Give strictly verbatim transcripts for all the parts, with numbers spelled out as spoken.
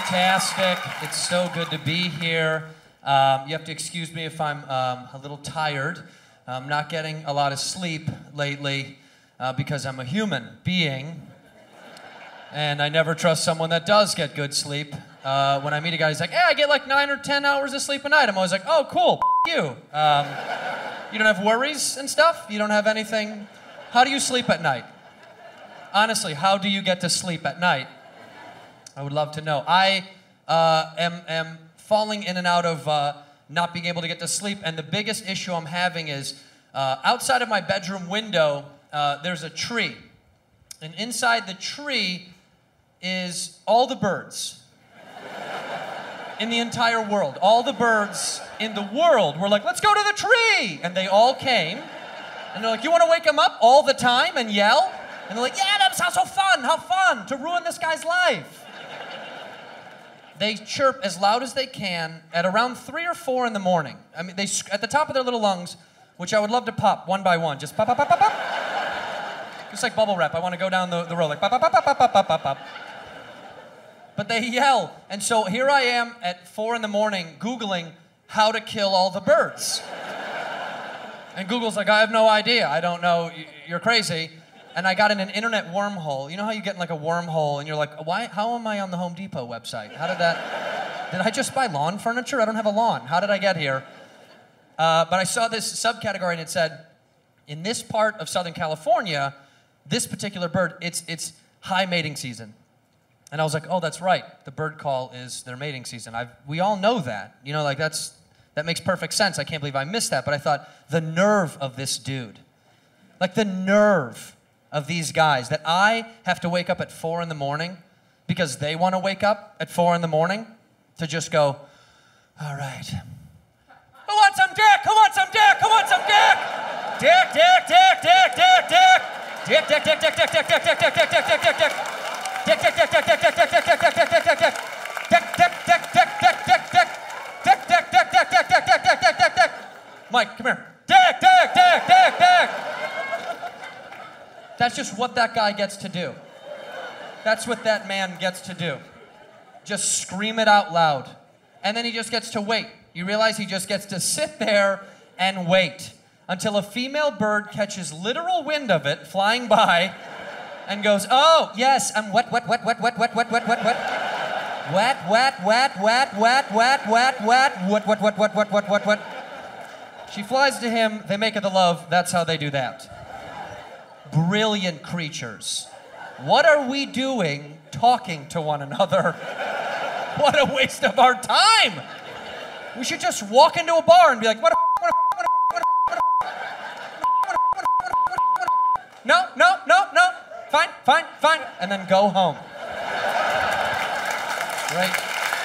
fantastic. It's so good to be here. Um, you have to excuse me if I'm um, a little tired. I'm not getting a lot of sleep lately uh, because I'm a human being. And I never trust someone that does get good sleep. Uh, when I meet a guy, he's like, hey, I get like nine or ten hours of sleep a night. I'm always like, oh, cool, f you. Um, you don't have worries and stuff? You don't have anything? How do you sleep at night? Honestly, how do you get to sleep at night? I would love to know. I uh, am, am falling in and out of uh, not being able to get to sleep, and the biggest issue I'm having is uh, outside of my bedroom window, uh, there's a tree. And inside the tree is all the birds in the entire world. All the birds in the world were like, let's go to the tree! And they all came, and they're like, you want to wake them up all the time and yell? And they're like, yeah, that sounds so fun, how fun, to ruin this guy's life. They chirp as loud as they can at around three or four in the morning. I mean, they at the top of their little lungs, which I would love to pop one by one. Just pop, pop, pop, pop, pop. Just like bubble wrap. I want to go down the, the road like pop, pop, pop, pop, pop, pop, pop, pop. But they yell. And so here I am at four in the morning Googling how to kill all the birds. And Google's like, I have no idea. I don't know. You're crazy. And I got in an internet wormhole. You know how you get in like a wormhole and you're like, why? How am I on the Home Depot website? How did that, did I just buy lawn furniture? I don't have a lawn. How did I get here? Uh, but I saw this subcategory and it said, in this part of Southern California, this particular bird, it's, it's high mating season. And I was like, oh, that's right. The bird call is their mating season. I've, we all know that. You know, like that's, that makes perfect sense. I can't believe I missed that. But I thought, the nerve of this dude. Like the nerve of these guys, that I have to wake up at four in the morning because they want to wake up at four in the morning to just go, all right. Who wants some dick? Who wants some dick? Who wants some dick? Dick, dick, dick, dick, dick, dick. Dick, dick, dick, dick, dick, dick, dick, dick, dick, dick, dick, dick, dick, dick. Dick, dick, dick, dick, dick, dick, dick, dick, dick, dick, dick, dick, dick. Dick, dick, dick, dick, dick, dick, dick. Dick, dick, dick, dick, dick, dick, dick, dick, dick, dick, dick. Mike, come here. Dick, dick, dick, dick, dick. That's just what that guy gets to do. That's what that man gets to do. Just scream it out loud. And then he just gets to wait. You realize he just gets to sit there and wait until a female bird catches literal wind of it flying by and goes, oh, yes, I'm wet, wet, wet, wet, wet, wet, wet, wet, wet, wet. Wet, wet, wet, wet, wet, wet, wet, wet, wet, wet, wet, wet, wet, wet, wet, wet. She flies to him, they make it the love, that's how they do that. Brilliant creatures. What are we doing talking to one another? What a waste of our time. We should just walk into a bar and be like, what a, what a, what a, what a, what a, what a, what a, what a, what a, what a. No, no, no, no. Fine, fine, fine. And then go home. Right?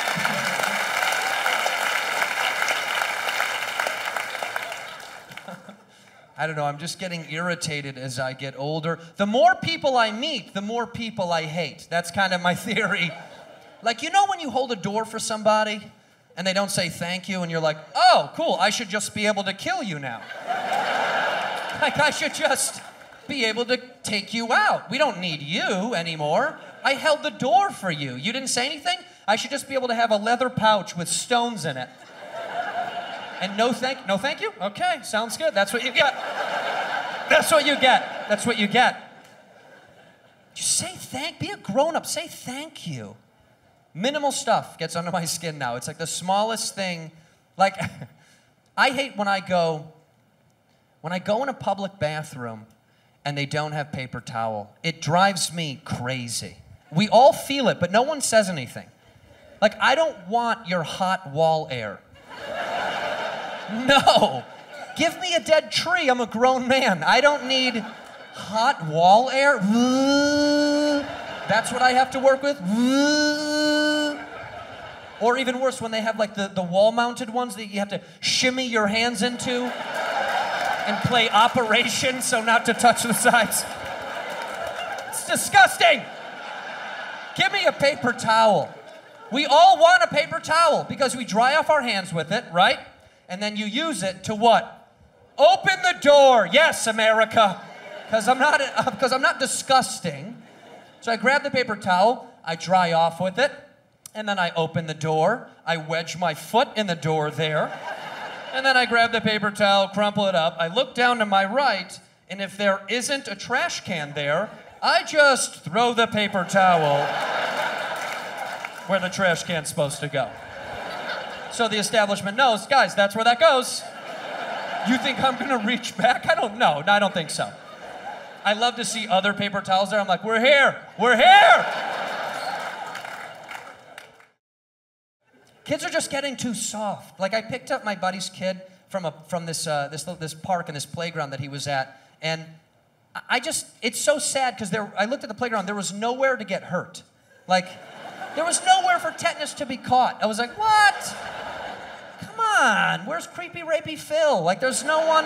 I don't know, I'm just getting irritated as I get older. The more people I meet, the more people I hate. That's kind of my theory. Like, you know when you hold a door for somebody and they don't say thank you and you're like, oh, cool, I should just be able to kill you now. Like, I should just be able to take you out. We don't need you anymore. I held the door for you. You didn't say anything? I should just be able to have a leather pouch with stones in it. And no thank, no thank you? Okay, sounds good. That's what you get. That's what you get. That's what you get. Just say thank, be a grown-up, say thank you. Minimal stuff gets under my skin now. It's like the smallest thing. Like, I hate when I go, when I go in a public bathroom and they don't have paper towel. It drives me crazy. We all feel it, but no one says anything. Like, I don't want your hot wall air. No. Give me a dead tree. I'm a grown man. I don't need hot wall air. That's what I have to work with. Or even worse, when they have like the, the wall-mounted ones that you have to shimmy your hands into and play Operation so not to touch the sides. It's disgusting. Give me a paper towel. We all want a paper towel because we dry off our hands with it, right? And then you use it to what? Open the door. Yes, America. Because I'm not, because I'm not disgusting. So I grab the paper towel, I dry off with it, And then I open the door, I wedge my foot in the door there, and then I grab the paper towel, crumple it up, I look down to my right, and if there isn't a trash can there, I just throw the paper towel where the trash can's supposed to go. So the establishment knows, guys, that's where that goes. You think I'm gonna reach back? I don't know. No, I don't think so. I love to see other paper towels there. I'm like, we're here, we're here! Kids are just getting too soft. Like, I picked up my buddy's kid from a from this uh, this this park and this playground that he was at, and I just, it's so sad because there. I looked at the playground. There was nowhere to get hurt. Like, there was nowhere for tetanus to be caught. I was like, what? Come on, where's creepy rapey Phil? Like, there's no one.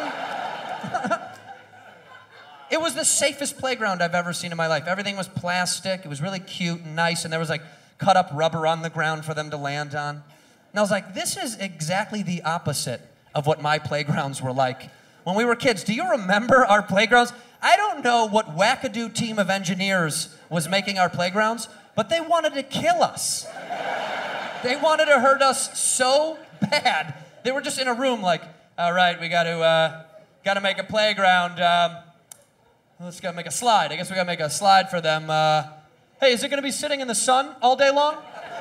It was the safest playground I've ever seen in my life. Everything was plastic. It was really cute and nice, and there was like cut up rubber on the ground for them to land on. And I was like, this is exactly the opposite of what my playgrounds were like when we were kids. Do you remember our playgrounds? I don't know what wackadoo team of engineers was making our playgrounds, but they wanted to kill us. They wanted to hurt us so bad. They were just in a room like, all right, we got to uh, got to make a playground. Um, let's go make a slide. I guess we got to make a slide for them. Uh, hey, is it going to be sitting in the sun all day long?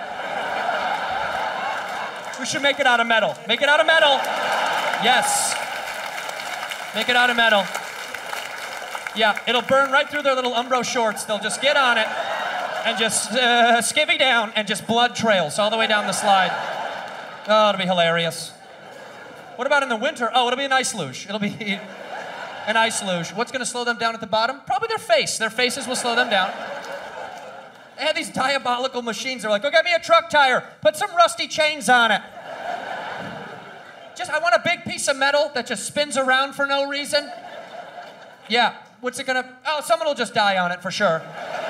We should make it out of metal. Make it out of metal. Yes. Make it out of metal. Yeah, it'll burn right through their little Umbro shorts. They'll just get on it and just uh, skivvy down and just blood trails all the way down the slide. Oh, it'll be hilarious. What about in the winter? Oh, it'll be an ice luge. It'll be an ice luge. What's going to slow them down at the bottom? Probably their face. Their faces will slow them down. They have these diabolical machines. They're like, go get me a truck tire. Put some rusty chains on it. Just, I want a big piece of metal that just spins around for no reason. Yeah, what's it gonna, oh, someone will just die on it for sure.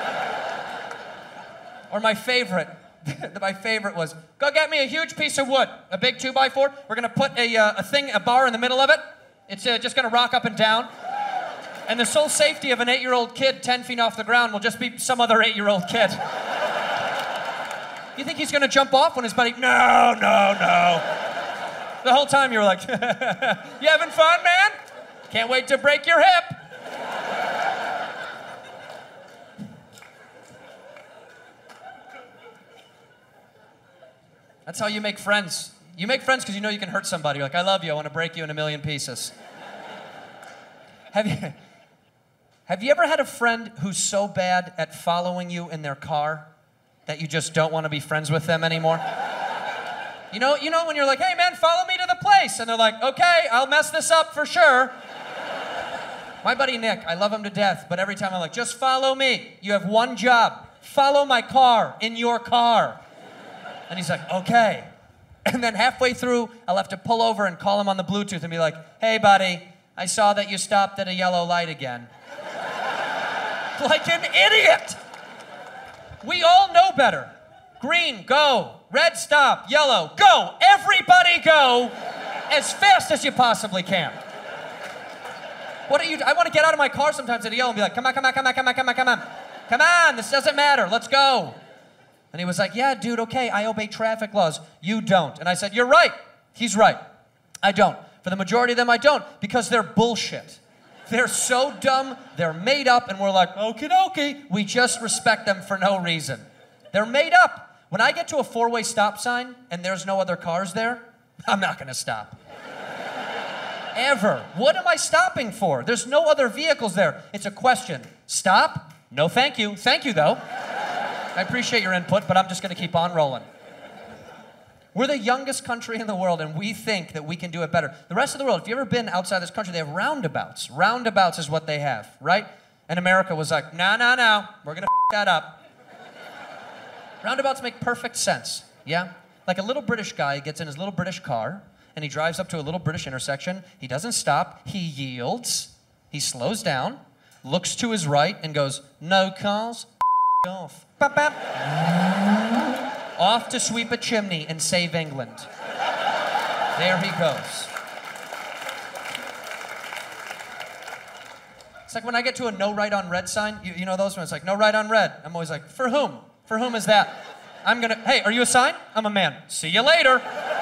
Or my favorite, my favorite was, go get me a huge piece of wood, a big two by four. We're gonna put a, uh, a thing, a bar in the middle of it. It's uh, just gonna rock up and down. And the sole safety of an eight-year-old kid ten feet off the ground will just be some other eight-year-old kid. You think he's gonna jump off when his buddy, no, no, no. The whole time you were like, you having fun, man? Can't wait to break your hip. That's how you make friends. You make friends because you know you can hurt somebody. You're like, I love you, I want to break you in a million pieces. Have you, have you ever had a friend who's so bad at following you in their car that you just don't want to be friends with them anymore? You know, you know when you're like, hey man, follow me to the place. And they're like, okay, I'll mess this up for sure. My buddy Nick, I love him to death, but every time I'm like, just follow me. You have one job. Follow my car in your car. And he's like, okay. And then halfway through, I'll have to pull over and call him on the Bluetooth and be like, hey buddy, I saw that you stopped at a yellow light again. Like an idiot. We all know better. Green, go. Red, stop. Yellow, go. Everybody go as fast as you possibly can. What are you, I want to get out of my car sometimes at a yellow and be like, come on, come on, come on, come on, come on, come on. Come on, this doesn't matter, let's go. And he was like, yeah, dude, okay, I obey traffic laws. You don't. And I said, you're right. He's right. I don't. For the majority of them, I don't, because they're bullshit. They're so dumb, they're made up, and we're like, okie dokie. We just respect them for no reason. They're made up. When I get to a four-way stop sign and there's no other cars there, I'm not gonna stop. Ever. What am I stopping for? There's no other vehicles there. It's a question. Stop? No, thank you. Thank you, though. I appreciate your input, but I'm just gonna keep on rolling. We're the youngest country in the world, and we think that we can do it better. The rest of the world, if you've ever been outside this country, they have roundabouts. Roundabouts is what they have, right? And America was like, no, no, no, we're gonna f that up. Roundabouts make perfect sense, yeah? Like a little British guy gets in his little British car, and he drives up to a little British intersection. He doesn't stop, he yields, he slows down, looks to his right, and goes, no cars, f off. Bap, bap. Off to sweep a chimney and save England. There he goes. It's like when I get to a no right on red sign, you, you know those ones, like no right on red. I'm always like, for whom? For whom is that? I'm gonna, hey, are you a sign? I'm a man. See you later.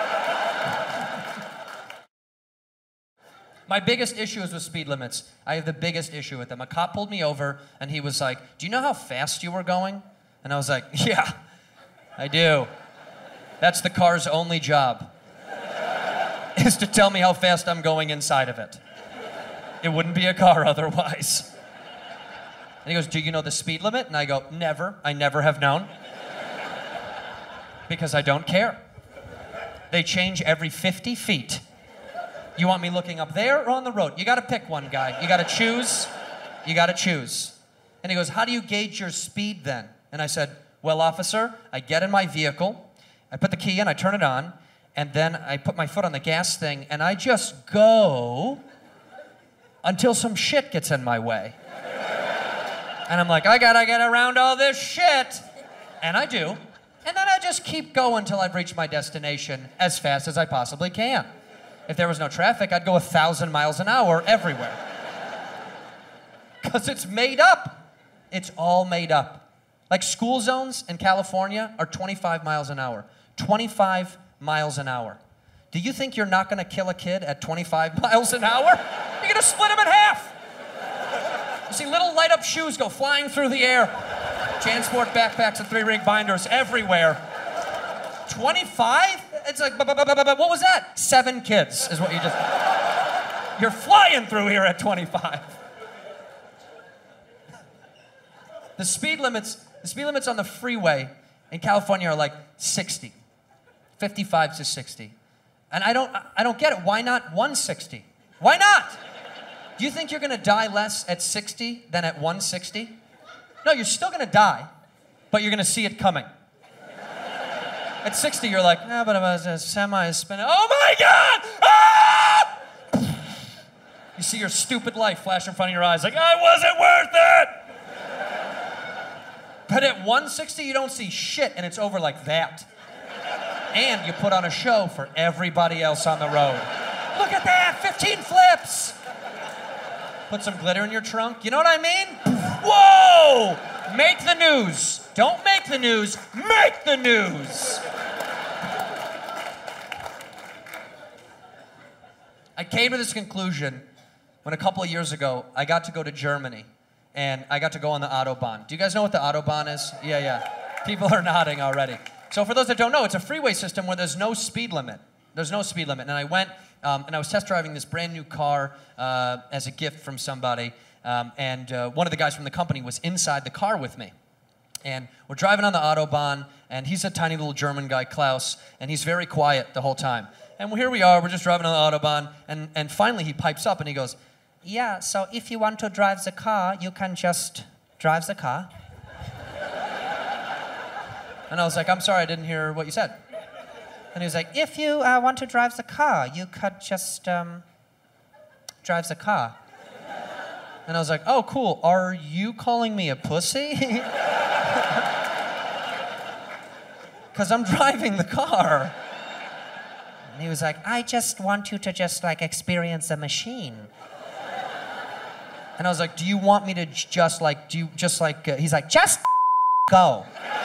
My biggest issue is with speed limits. I have the biggest issue with them. A cop pulled me over and he was like, do you know how fast you were going? And I was like, yeah, I do. That's the car's only job, is to tell me how fast I'm going inside of it. It wouldn't be a car otherwise. And he goes, do you know the speed limit? And I go, never. I never have known. Because I don't care. They change every fifty feet. You want me looking up there or on the road? You gotta pick one, guy. You gotta choose. You gotta choose. And he goes, how do you gauge your speed then? And I said, well, officer, I get in my vehicle, I put the key in, I turn it on, and then I put my foot on the gas thing, and I just go until some shit gets in my way. And I'm like, I gotta get around all this shit. And I do. And then I just keep going until I've reached my destination as fast as I possibly can. If there was no traffic, I'd go a thousand miles an hour everywhere. Because it's made up. It's all made up. Like school zones in California are twenty-five miles an hour. twenty-five miles an hour. Do you think you're not gonna kill a kid at twenty-five miles an hour? You're gonna split him in half. You see little light up shoes go flying through the air. Jansport backpacks and three ring binders everywhere. twenty-five? It's like, what was that? Seven kids is what you just, you're flying through here at twenty-five. The speed limits, the speed limits on the freeway in California are like sixty, fifty-five to sixty. And I don't, I don't get it. Why not one sixty? Why not? Do you think you're gonna die less at sixty than at one sixty? No, you're still gonna die, but you're gonna see it coming. At sixty, you're like, yeah, but a semi is spinning. Oh my God! Ah! You see your stupid life flash in front of your eyes, like, I wasn't worth it! But at one sixty, you don't see shit, and it's over like that. And you put on a show for everybody else on the road. Look at that, fifteen flips! Put some glitter in your trunk, you know what I mean? Whoa! Make the news. Don't make the news, make the news! I came to this conclusion when a couple of years ago, I got to go to Germany, and I got to go on the Autobahn. Do you guys know what the Autobahn is? Yeah, yeah. People are nodding already. So for those that don't know, it's a freeway system where there's no speed limit. There's no speed limit. And I went, um, and I was test driving this brand new car uh, as a gift from somebody, um, and uh, one of the guys from the company was inside the car with me. And we're driving on the Autobahn, and he's a tiny little German guy, Klaus, and he's very quiet the whole time. And here we are, we're just driving on the Autobahn, and, and finally he pipes up and he goes, yeah, so if you want to drive the car, you can just drive the car. And I was like, I'm sorry, I didn't hear what you said. And he was like, if you uh, want to drive the car, you could just um, drive the car. And I was like, oh, cool, are you calling me a pussy? Because I'm driving the car. And he was like, I just want you to just like experience the machine. And I was like, do you want me to just like, do you just like, uh, he's like, just go.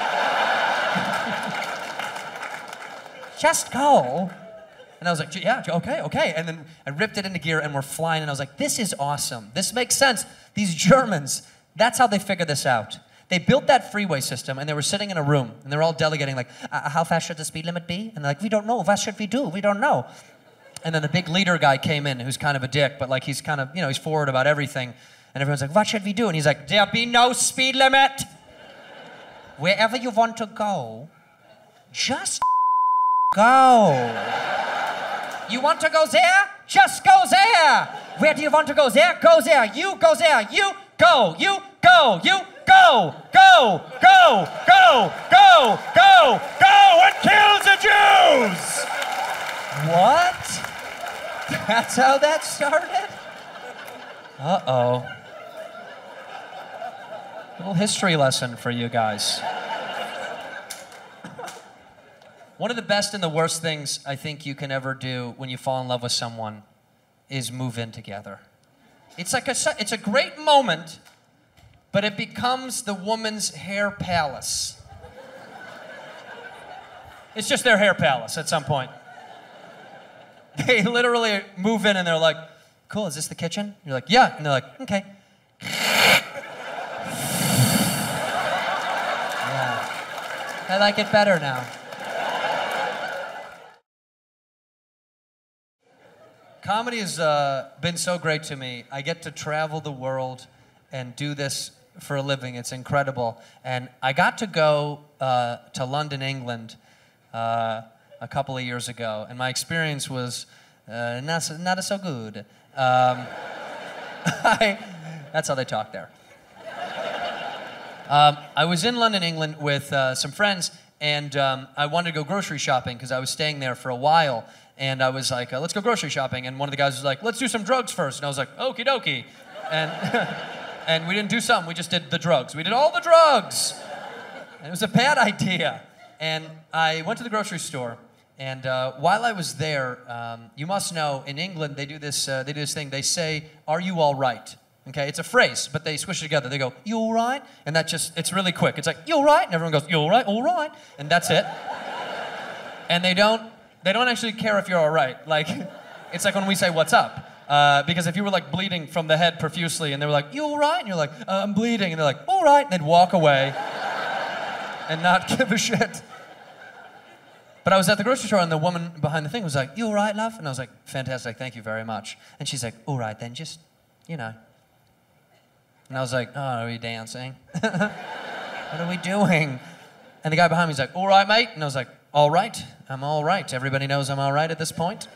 Just go. And I was like, yeah, okay, okay. And then I ripped it into gear and we're flying and I was like, this is awesome. This makes sense. These Germans, that's how they figured this out. They built that freeway system and they were sitting in a room and they were all delegating like, uh, how fast should the speed limit be? And they're like, we don't know. What should we do? We don't know. And then the big leader guy came in who's kind of a dick, but like he's kind of, you know, he's forward about everything. And everyone's like, what should we do? And he's like, there be no speed limit. Wherever you want to go, just go. You want to go there? Just go there. Where do you want to go? There? Go there. You go there. You go. You go. You go. Go. Go. Go. Go. Go. Go and kill the Jews. What? That's how that started? Uh-oh. Little history lesson for you guys. One of the best and the worst things I think you can ever do when you fall in love with someone is move in together. It's like a, it's a great moment, but it becomes the woman's hair palace. It's just their hair palace at some point. They literally move in and they're like, cool, is this the kitchen? You're like, yeah. And they're like, okay. Yeah. I like it better now. Comedy has uh, been so great to me. I get to travel the world and do this for a living. It's incredible. And I got to go uh, to London, England uh, a couple of years ago, and my experience was uh, not, so, not so good. Um, I, that's how they talk there. Um, I was in London, England with uh, some friends, and um, I wanted to go grocery shopping because I was staying there for a while. And I was like, uh, let's go grocery shopping. And one of the guys was like, let's do some drugs first. And I was like, okie dokie. And, and we didn't do some, we just did the drugs. We did all the drugs. And it was a bad idea. And I went to the grocery store. And uh, while I was there, um, you must know, in England, they do this, uh, they do this thing. They say, are you all right? Okay, it's a phrase, but they squish it together. They go, you all right? And that just, it's really quick. It's like, you all right? And everyone goes, you all right? All right. And that's it. And they don't, They don't actually care if you're all right. Like, it's like when we say, what's up? Uh, because if you were like bleeding from the head profusely and they were like, you all right? And you're like, uh, I'm bleeding. And they're like, all right. And they'd walk away and not give a shit. But I was at the grocery store and the woman behind the thing was like, you all right, love? And I was like, fantastic, thank you very much. And she's like, all right then, just, you know. And I was like, oh, are we dancing? What are we doing? And the guy behind me was like, all right, mate? And I was like, all right, I'm all right. Everybody knows I'm all right at this point.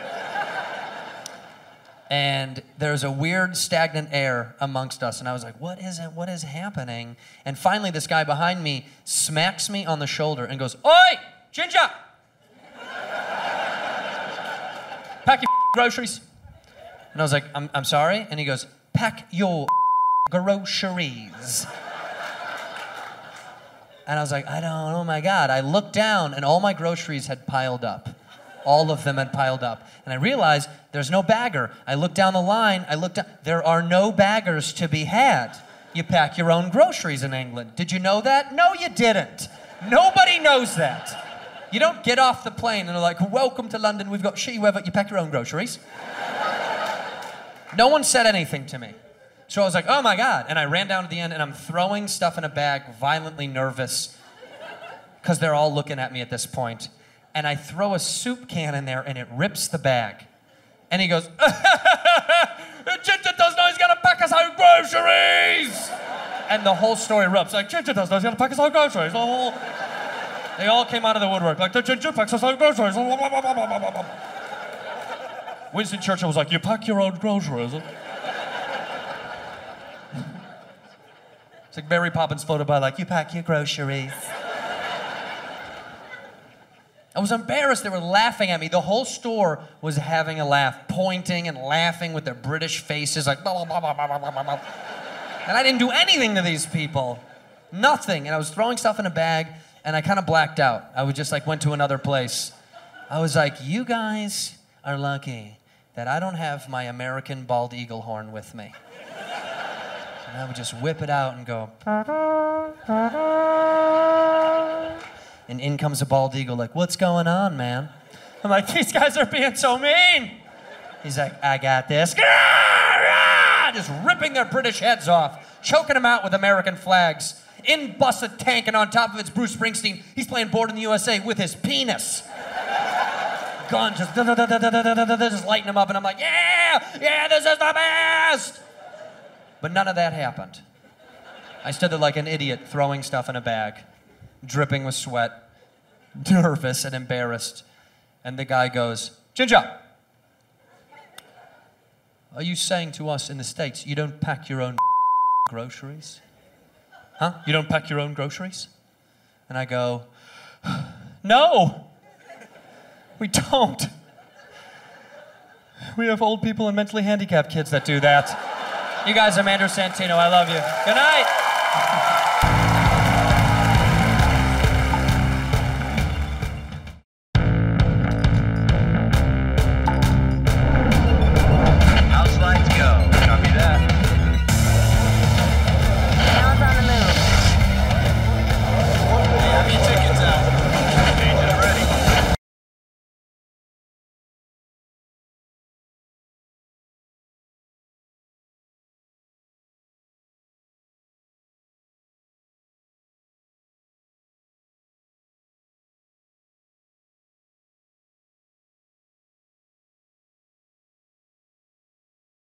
And there's a weird stagnant air amongst us. And I was like, what is it? What is happening? And finally, this guy behind me smacks me on the shoulder and goes, oi, Ginger! Pack your groceries. And I was like, I'm, I'm sorry? And he goes, pack your groceries. And I was like, I don't, oh my God. I looked down and all my groceries had piled up. All of them had piled up. And I realized there's no bagger. I looked down the line, I looked down, there are no baggers to be had. You pack your own groceries in England. Did you know that? No, you didn't. Nobody knows that. You don't get off the plane and they're like, welcome to London, we've got shitty weather, you pack your own groceries. No one said anything to me. So I was like, oh my God. And I ran down to the end and I'm throwing stuff in a bag, violently nervous, because they're all looking at me at this point. And I throw a soup can in there and it rips the bag. And he goes, Ginger does know he's gonna pack us our groceries. And the whole story erupts. Like, Ginger does know he's gonna pack us our groceries. Oh. They all came out of the woodwork. Like, the Ginger packs us our groceries. Winston Churchill was like, you pack your own groceries. It's like Mary Poppins floated by like, you pack your groceries. I was embarrassed. They were laughing at me. The whole store was having a laugh, pointing and laughing with their British faces like, blah, blah, blah, blah, blah, blah, blah. And I didn't do anything to these people. Nothing. And I was throwing stuff in a bag and I kind of blacked out. I would just like went to another place. I was like, you guys are lucky that I don't have my American bald eagle horn with me. And I would just whip it out and go. And in comes a bald eagle like, what's going on, man? I'm like, these guys are being so mean. He's like, I got this. Just ripping their British heads off, choking them out with American flags. In busts a tank and on top of it's Bruce Springsteen. He's playing Born in the U S A with his penis. Gun just, just lighting him up and I'm like, yeah, yeah, this is the best. But none of that happened. I stood there like an idiot throwing stuff in a bag, dripping with sweat, nervous and embarrassed. And the guy goes, Ginger, are you saying to us in the States you don't pack your own groceries? Huh? You don't pack your own groceries? And I go, no, we don't. We have old people and mentally handicapped kids that do that. You guys, I'm Andrew Santino. I love you. Good night.